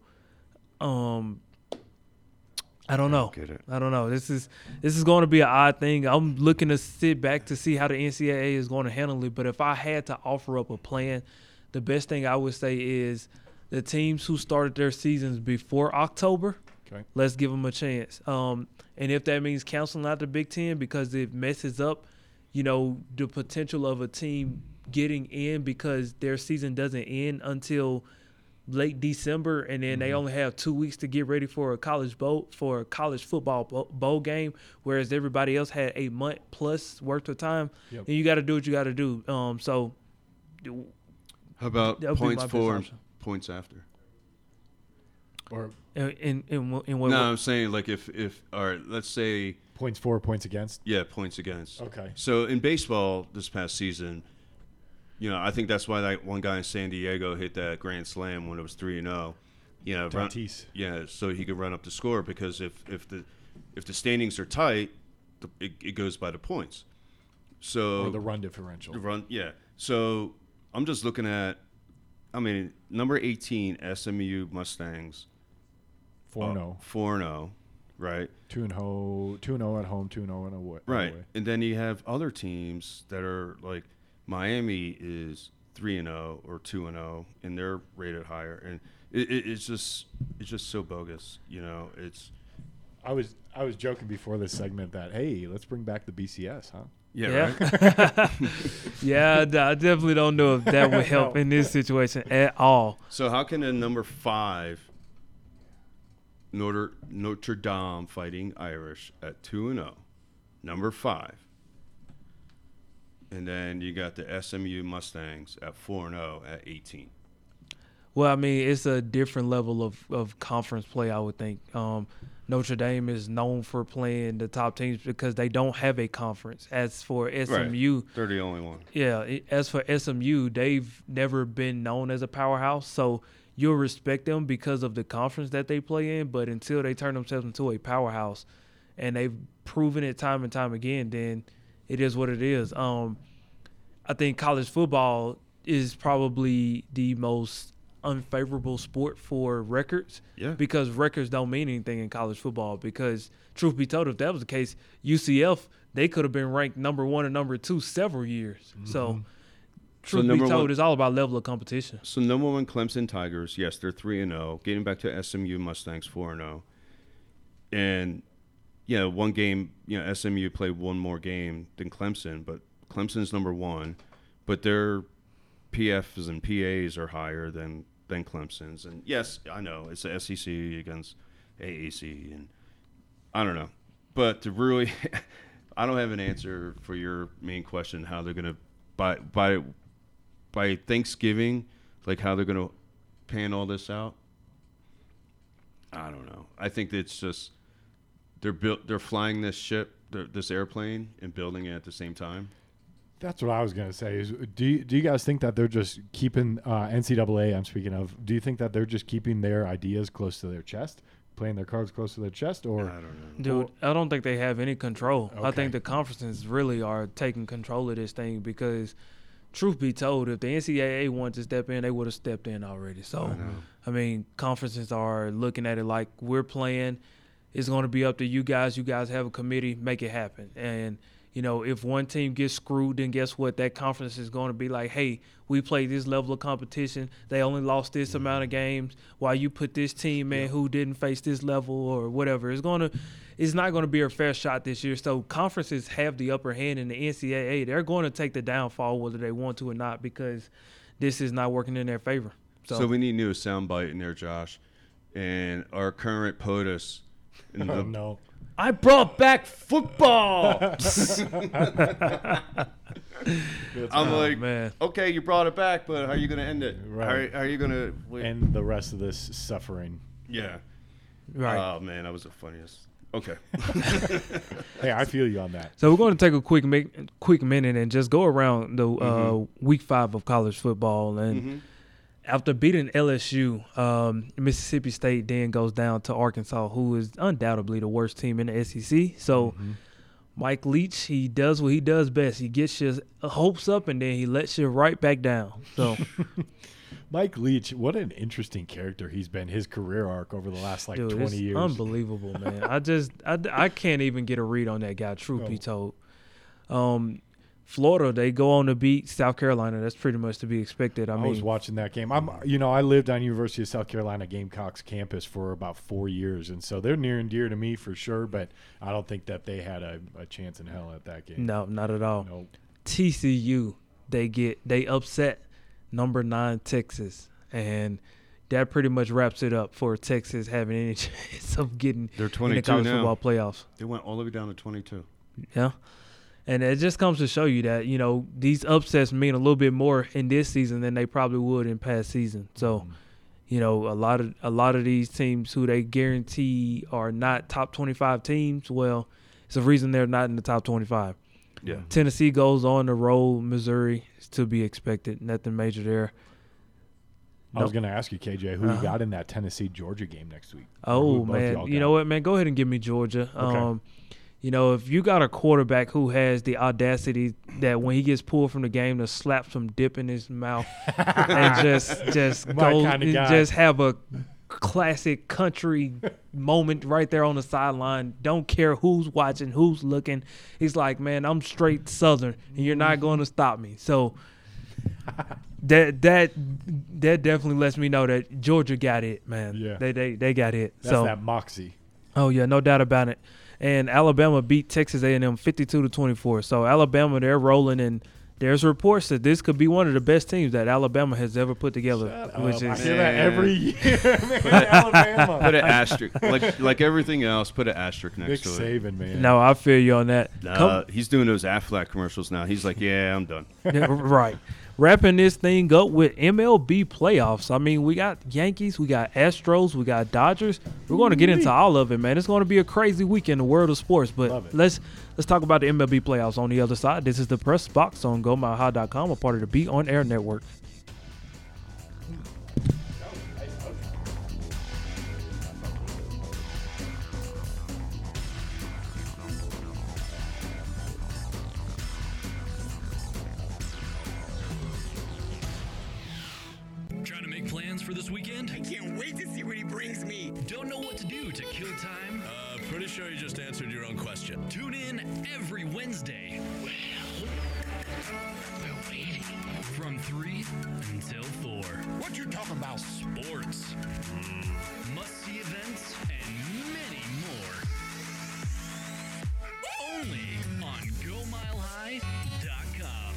I don't know. I don't know. This is going to be an odd thing. I'm looking to sit back to see how the NCAA is going to handle it. But if I had to offer up a plan, the best thing I would say is the teams who started their seasons before October, let's give them a chance. And if that means canceling out the Big Ten because it messes up, the potential of a team getting in because their season doesn't end until late December, and then they only have 2 weeks to get ready for a college football bowl game, whereas everybody else had a month plus worth of time. And you got to do what you got to do. So, how about points for and points after? Or in what? No, I'm saying like if all right, let's say points for, points against. Yeah, points against. Okay. So in baseball this past season, I think that's why that one guy in San Diego hit that grand slam when it was 3-0. Tatis. So he could run up the score, because if the standings are tight, it goes by the points. So or the run differential. So I'm just looking at, number 18 SMU Mustangs. 4-0. 4-0, right? 2-0 at home, 2-0 away. Right, and then you have other teams that are like. Miami is 3-0 or 2-0, and they're rated higher, and it's just so bogus. I was joking before this segment that, hey, let's bring back the BCS, huh? Yeah. Right? Yeah, I definitely don't know if that would help in this situation at all. So how can a number 5 Notre Dame Fighting Irish at 2-0, number 5? And then you got the SMU Mustangs at 4-0 at 18. Well, it's a different level of conference play, I would think. Notre Dame is known for playing the top teams because they don't have a conference. As for SMU, right. They're the only one. Yeah, as for SMU, they've never been known as a powerhouse, so you'll respect them because of the conference that they play in. But until they turn themselves into a powerhouse, and they've proven it time and time again, then it is what it is. I think college football is probably the most unfavorable sport for records. Yeah. Because records don't mean anything in college football. Because truth be told, if that was the case, UCF, they could have been ranked number 1 or number 2 several years. So truth be told, it's all about level of competition. So number 1 Clemson Tigers, yes, they're 3-0. Getting back to SMU Mustangs 4-0. And one game, SMU played one more game than Clemson, but Clemson's number 1, but their PFs and PAs are higher than Clemson's. And yes, I know it's the SEC against AAC, and I don't know. But to really, I don't have an answer for your main question, how they're going to, by Thanksgiving, like how they're going to pan all this out. I don't know. I think it's just they're flying this ship, this airplane, and building it at the same time. That's what I was going to say. Is do you guys think that they're just keeping NCAA? I'm speaking of. Do you think that they're just keeping their ideas close to their chest, playing their cards close to their chest, or? I don't know. Dude, I don't think they have any control. Okay. I think the conferences really are taking control of this thing because, truth be told, if the NCAA wanted to step in, they would have stepped in already. So, conferences are looking at it like we're playing. It's going to be up to you guys. You guys have a committee. Make it happen. And if one team gets screwed, then guess what? That conference is going to be like, hey, we played this level of competition. They only lost this amount of games. While you put this team in who didn't face this level or whatever. It's not going to be a fair shot this year. So conferences have the upper hand in the NCAA. They're going to take the downfall whether they want to or not because this is not working in their favor. So we need new soundbite in there, Josh. And our current POTUS Oh, no. I brought back football. I'm like, man. okay, you brought it back, but how are you going to end it? Right. How are you going to end the rest of this suffering? Yeah. Right. Oh, man, that was the funniest. Okay. Hey, I feel you on that. So we're going to take a quick minute and just go around the week 5 of college football. And after beating LSU, Mississippi State then goes down to Arkansas, who is undoubtedly the worst team in the SEC. So Mike Leach, he does what he does best. He gets your hopes up and then he lets you right back down. So Mike Leach, what an interesting character he's been, his career arc over the last 20 years. Unbelievable, man. I can't even get a read on that guy, truth be told. Florida, they go on to beat South Carolina. That's pretty much to be expected. I mean, was watching that game. I lived on University of South Carolina Gamecocks campus for about 4 years, and so they're near and dear to me for sure. But I don't think that they had a chance in hell at that game. No, not at all. Nope. TCU, they upset number 9 Texas, and that pretty much wraps it up for Texas having any chance of getting They're in 22 the college now. football playoffs. They went all the way down to 22. Yeah. And it just comes to show you that, these upsets mean a little bit more in this season than they probably would in past seasons. So, a lot of these teams who they guarantee are not top 25 teams, well, it's a reason they're not in the top 25. Yeah. Tennessee goes on the road. Missouri is to be expected. Nothing major there. I was going to ask you, KJ, who you got in that Tennessee-Georgia game next week? Oh, man. You know what, man? Go ahead and give me Georgia. Okay. If you got a quarterback who has the audacity that when he gets pulled from the game to slap some dip in his mouth and just go just have a classic country moment right there on the sideline, don't care who's watching, who's looking. He's like, man, I'm straight Southern, and you're not going to stop me. So that definitely lets me know that Georgia got it, man. Yeah. They got it. That's so that moxie. Oh yeah, no doubt about it. And Alabama beat Texas A&M 52-24. So Alabama, they're rolling, and there's reports that this could be one of the best teams that Alabama has ever put together. I hear that every year. Alabama. Put an asterisk, like everything else. Put an asterisk next to it. Saban, man. No, I feel you on that. He's doing those Aflac commercials now. He's like, yeah, I'm done. Yeah, right. Wrapping this thing up with MLB playoffs. I mean, we got Yankees, we got Astros, we got Dodgers. We're going to get into all of it, man. It's going to be a crazy week in the world of sports. But let's talk about the MLB playoffs on the other side. This is the Press Box on GoMileHigh.com, a part of the Be On Air network. Trying to make plans for this weekend? I can't wait to see what he brings me. Don't know what to do to kill time? Pretty sure you just answered your own question. Tune in every Wednesday. We're waiting. From 3 until 4. What you talking about? Sports. Must-see events and many more. Only on GoMileHigh.com.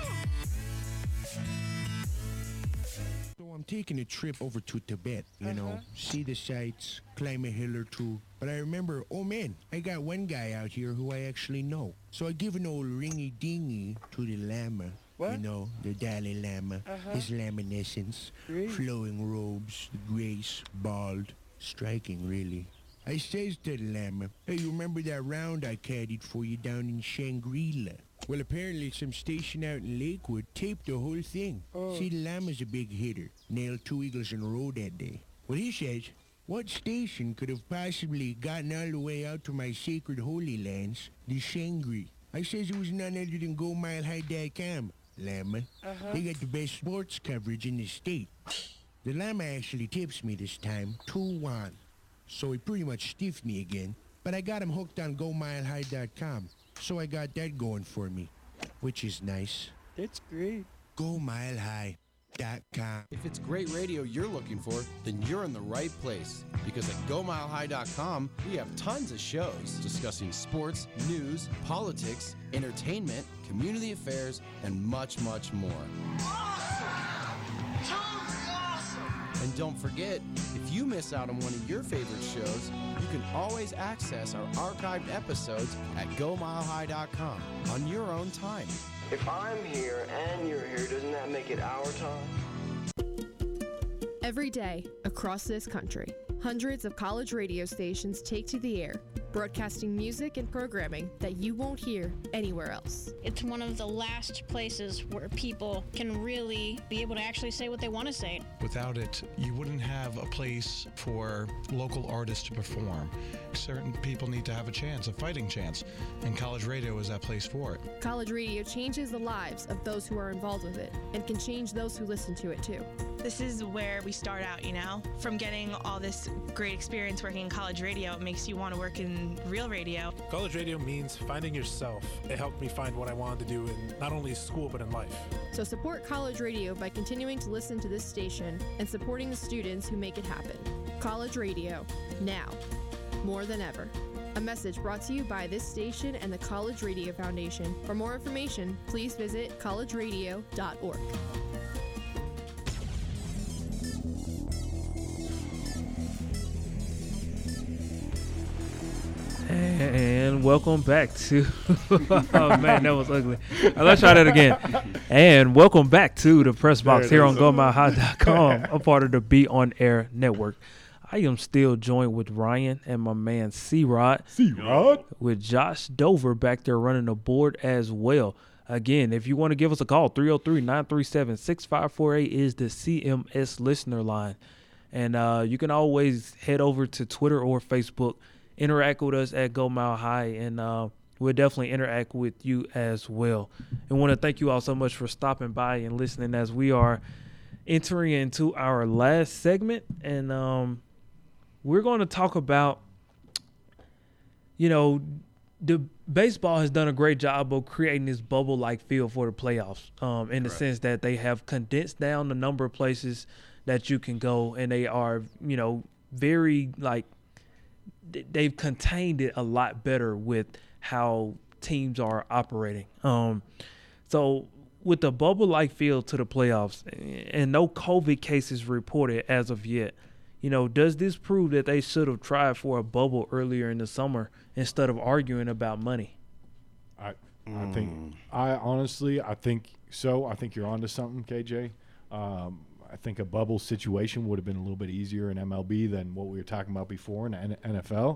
So I'm taking a trip over to Tibet, see the sights, climb a hill or two. But I remember, oh man, I got one guy out here who I actually know. So I give an old ringy-dingy to the Lama. What? The Dalai Lama, his laminescence, flowing robes, the grace, bald, striking really. I says to the Lama, hey, you remember that round I caddied for you down in Shangri-La? Well, apparently some station out in Lakewood taped the whole thing. See, the Lama's a big hitter. Nailed 2 eagles in a row that day. Well, he says, what station could have possibly gotten all the way out to my sacred holy lands, the Shangri? I says it was none other than GoMileHigh.com, Lama. They got the best sports coverage in the state. The Lama actually tips me this time, 2-1. So he pretty much stiffed me again, but I got him hooked on GoMileHigh.com. So I got that going for me, which is nice. That's great. GoMileHigh.com. If it's great radio you're looking for, then you're in the right place. Because at GoMileHigh.com, we have tons of shows discussing sports, news, politics, entertainment, community affairs, and much, much more. And don't forget, if you miss out on one of your favorite shows, you can always access our archived episodes at GoMileHigh.com on your own time. If I'm here and you're here, doesn't that make it our time? Every day, across this country, hundreds of college radio stations take to the air, broadcasting music and programming that you won't hear anywhere else. It's one of the last places where people can really be able to actually say what they want to say. Without it, you wouldn't have a place for local artists to perform. Certain people need to have a chance, a fighting chance, and college radio is that place for it. College radio changes the lives of those who are involved with it and can change those who listen to it too. This is where we start out, from getting all this great experience working in college radio. It makes you want to work in real radio. College radio means finding yourself. It helped me find what I wanted to do in not only school but in life. So support college radio by continuing to listen to this station and supporting the students who make it happen. College radio, now, more than ever. A message brought to you by this station and the College Radio Foundation. For more information, please visit collegeradio.org. And welcome back to oh man, that was ugly. Let's try that again. And welcome back to the Press Box here on GoMileHigh.com, a part of the Be On Air network. I am still joined with Ryan and my man C-Rod. C-Rod? With Josh Dover back there running the board as well. Again, if you want to give us a call, 303-937-6548 is the CMS listener line. And you can always head over to Twitter or Facebook. Interact with us at Go Mile High, and we'll definitely interact with you as well. And want to thank you all so much for stopping by and listening as we are entering into our last segment. And we're going to talk about, the baseball has done a great job of creating this bubble-like feel for the playoffs in the sense that they have condensed down the number of places that you can go, and they are, very, they've contained it a lot better with how teams are operating. So with the bubble-like feel to the playoffs and no COVID cases reported as of yet, does this prove that they should have tried for a bubble earlier in the summer instead of arguing about money? I think so. I think you're onto something, KJ. I think a bubble situation would have been a little bit easier in MLB than what we were talking about before in NFL.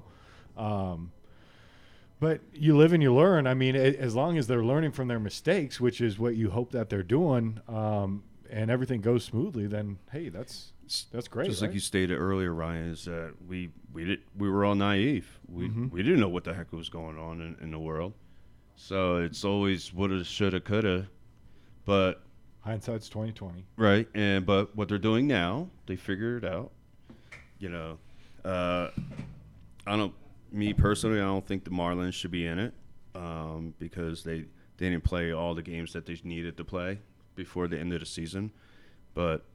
But you live and you learn. I mean, as long as they're learning from their mistakes, which is what you hope that they're doing, and everything goes smoothly, then, hey, that's great. Just right? like you stated earlier, Ryan, is that we were all naive. We didn't know what the heck was going on in the world. So it's always woulda, shoulda, coulda. But hindsight's 20/20. Right, but what they're doing now, they figured it out. Me personally, I don't think the Marlins should be in it because they didn't play all the games that they needed to play before the end of the season. But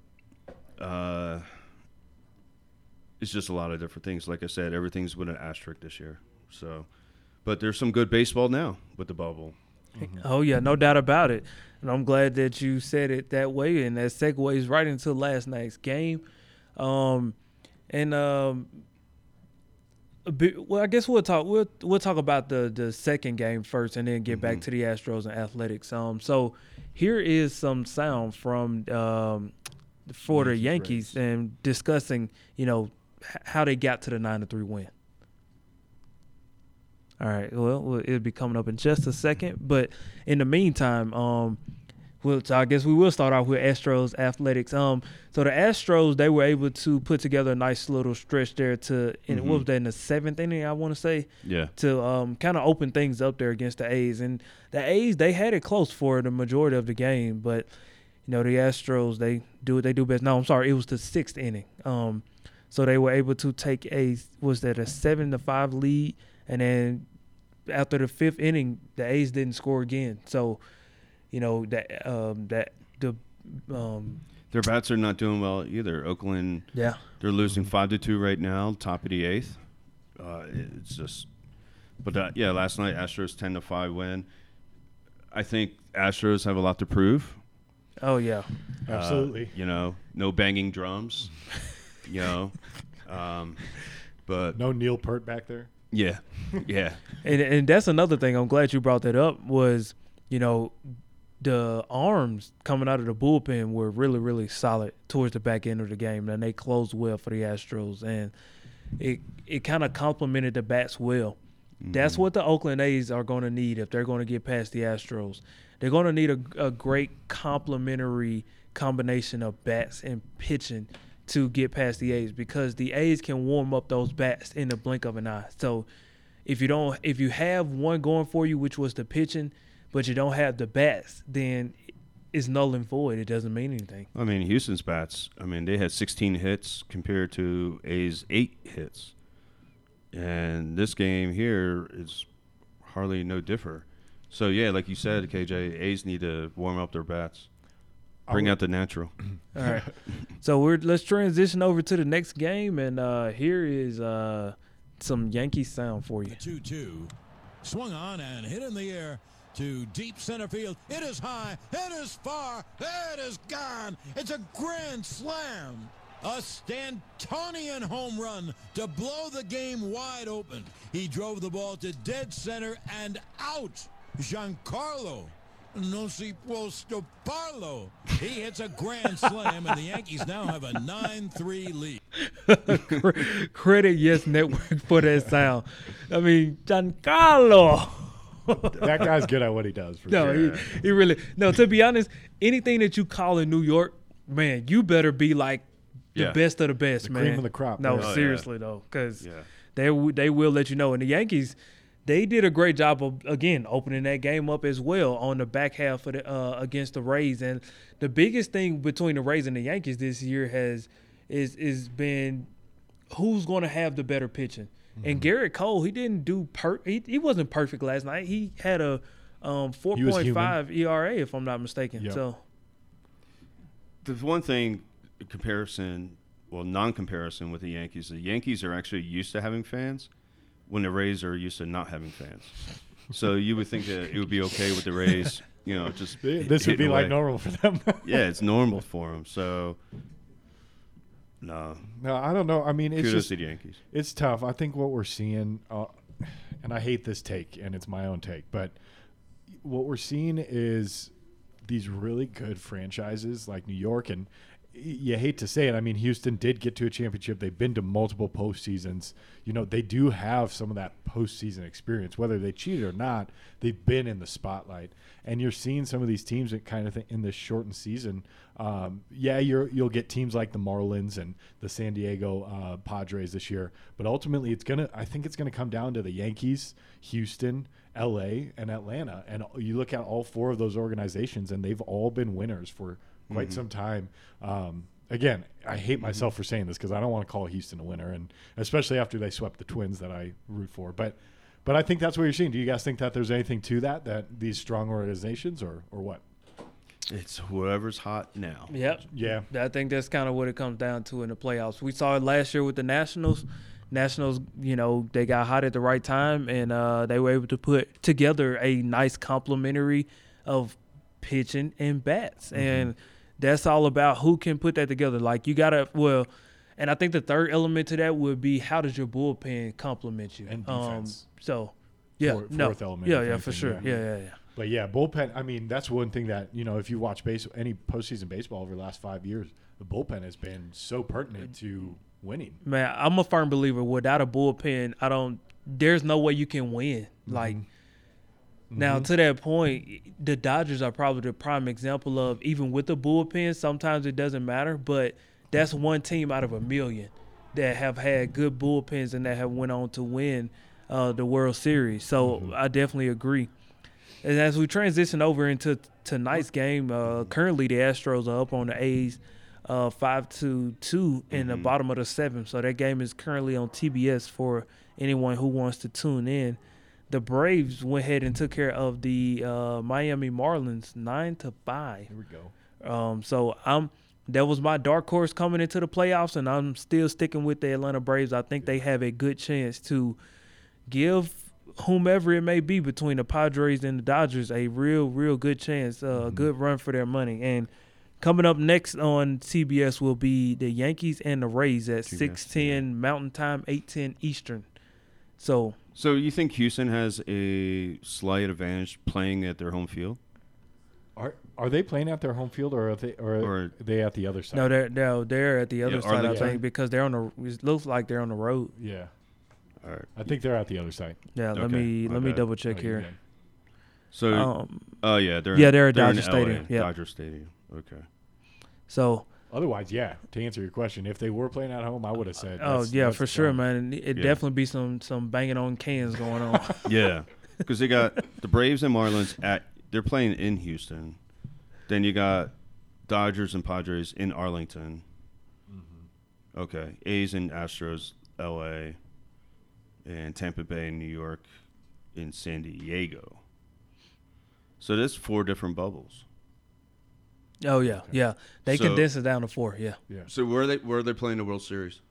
it's just a lot of different things. Like I said, everything's with an asterisk this year. So, but there's some good baseball now with the bubble. Oh, yeah, no doubt about it. And I'm glad that you said it that way, and that segues right into last night's game. Well, I guess we'll talk about the second game first, and then get back to the Astros and Athletics. So here is some sound from for the Yankees and discussing how they got to the 9-3 win. All right. Well, it'll be coming up in just a second. But in the meantime, I guess we will start off with Astros Athletics. So the Astros, they were able to put together a nice little stretch there what was that, in the seventh inning, I want to say? Yeah. To kind of open things up there against the A's. And the A's, they had it close for the majority of the game. But, the Astros, they do what they do best. No, I'm sorry. It was the sixth inning. So they were able to take a 7-5 lead. And then after the fifth inning, the A's didn't score again. So, their bats are not doing well either. Oakland, they're losing 5-2 right now, top of the eighth. It's just, but last night Astros 10-5 win. I think Astros have a lot to prove Oh yeah, absolutely. No banging drums. But no Neil Peart back there. Yeah. and that's another thing. I'm glad you brought that up. Was the arms coming out of the bullpen were really, really solid towards the back end of the game, and they closed well for the Astros, and it kind of complemented the bats well. Mm-hmm. That's what the Oakland A's are going to need if they're going to get past the Astros. They're going to need a great complementary combination of bats and pitching to get past the A's, because the A's can warm up those bats in the blink of an eye. So if you have one going for you, which was the pitching, but you don't have the bats, then it's null and void. It doesn't mean anything. I mean, Houston's bats, they had 16 hits compared to A's 8 hits. And this game here is hardly no differ. So, yeah, like you said, KJ, A's need to warm up their bats. Bring out the natural. All right. So let's transition over to the next game, and here is some Yankee sound for you. 2-2. Swung on and hit in the air to deep center field. It is high. It is far. It is gone. It's a grand slam. A Stantonian home run to blow the game wide open. He drove the ball to dead center and out. Giancarlo no si puesto parlo. He hits a grand slam, and the Yankees now have a 9-3 lead. Credit Yes Network for that sound. I mean, Giancarlo. That guy's good at what he does. For sure. He really. No, to be honest, anything that you call in New York, man, you better be like the best of the best, the man. Cream of the crop. No, seriously though, because they will let you know. And the Yankees, they did a great job of, again, opening that game up as well on the back half of the against the Rays. And the biggest thing between the Rays and the Yankees this year is been who's going to have the better pitching. Mm-hmm. And Garrett Cole, he didn't do he wasn't perfect last night. He had a 4.5 ERA, if I'm not mistaken. Yep. So there's one thing non-comparison with the Yankees are actually used to having fans, when the Rays are used to not having fans. So you would think that it would be okay with the Rays, just this would be away. Like normal for them. Yeah, it's normal for them. So, no, I don't know. I mean, it's kudos just to the Yankees. It's tough. I think what we're seeing, and I hate this take, and it's my own take, but what we're seeing is these really good franchises like New York, and you hate to say it. I mean, Houston did get to a championship. They've been to multiple postseasons. They do have some of that postseason experience. Whether they cheated or not, they've been in the spotlight. And you're seeing some of these teams that kind of in this shortened season. You'll get teams like the Marlins and the San Diego Padres this year. But ultimately, I think it's gonna come down to the Yankees, Houston, LA, and Atlanta. And you look at all four of those organizations, and they've all been winners for quite some time. Again, I hate myself for saying this because I don't want to call Houston a winner, and especially after they swept the Twins that I root for. But I think that's what you're seeing. Do you guys think that there's anything to that these strong organizations, or what? It's whoever's hot now. Yep. Yeah. I think that's kind of what it comes down to in the playoffs. We saw it last year with the Nationals. Nationals, they got hot at the right time, and they were able to put together a nice complementary of pitching and bats. Mm-hmm. And that's all about who can put that together. Like, you got to – and I think the third element to that would be how does your bullpen complement you? And defense. Fourth element. Yeah, for sure. Yeah. But, bullpen – I mean, that's one thing that, if you watch any postseason baseball over the last 5 years, the bullpen has been so pertinent to winning. Man, I'm a firm believer. Without a bullpen, there's no way you can win. Mm-hmm. Like – Now, to that point, the Dodgers are probably the prime example of, even with the bullpen, sometimes it doesn't matter, but that's one team out of a million that have had good bullpens and that have went on to win the World Series. So I definitely agree. And as we transition over into tonight's game, currently the Astros are up on the A's 5-2 in the bottom of the seventh. So that game is currently on TBS for anyone who wants to tune in. The Braves went ahead and took care of the Miami Marlins 9-5. Here we go. So that was my dark horse coming into the playoffs, and I'm still sticking with the Atlanta Braves. I think they have a good chance to give whomever it may be between the Padres and the Dodgers a real good chance, a good run for their money. And coming up next on CBS will be the Yankees and the Rays at 6:10 Mountain Time, 8:10 Eastern. So you think Houston has a slight advantage playing at their home field? Are they playing at their home field, or are they at the other side? No, they're at the other side, I think, because they're on the. It looks like they're on the road. Yeah. All right. I think they're at the other side. Yeah. Let me double check here. So. They're at Dodger Stadium. Yeah. Dodger Stadium. Okay. So. Otherwise, yeah. To answer your question, if they were playing at home, I would have said. That's for sure, man. It definitely be some banging on cans going on. Yeah, because they got the Braves and Marlins they're playing in Houston. Then you got Dodgers and Padres in Arlington. Mm-hmm. Okay, A's and Astros, L.A., and Tampa Bay, New York, in San Diego. So there's 4 different bubbles. Oh yeah. They condense it down to 4. Yeah. So where are they playing the World Series?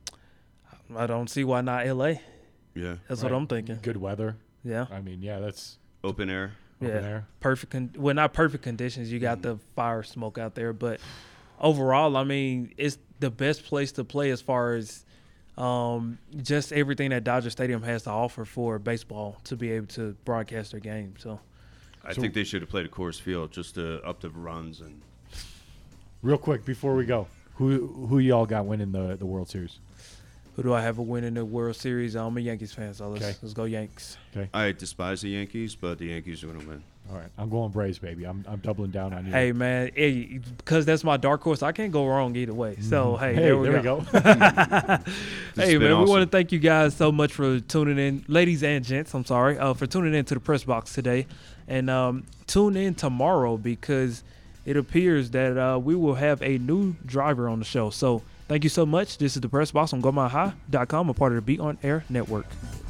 I don't see why not L.A. Yeah, that's what I'm thinking. Good weather. Yeah. I mean, that's open air. Perfect. Not perfect conditions. You got the fire smoke out there, but overall, I mean, it's the best place to play as far as just everything that Dodger Stadium has to offer for baseball to be able to broadcast their game. So I think they should have played at Coors Field just to up the runs. And real quick before we go, who y'all got winning the World Series? Who do I have a win in the World Series? I'm a Yankees fan, so let's go Yanks. Okay. I despise the Yankees, but the Yankees are going to win. All right. I'm going Braves, baby. I'm doubling down on you. Hey, man, because that's my dark horse. I can't go wrong either way. So, there we go. Hey, man, we want to thank you guys so much for tuning in. Ladies and gents, I'm sorry, for tuning in to the Press Box today. And tune in tomorrow because it appears that we will have a new driver on the show. So, thank you so much. This is the Press Box on GoMileHigh.com, a part of the Be On Air Network.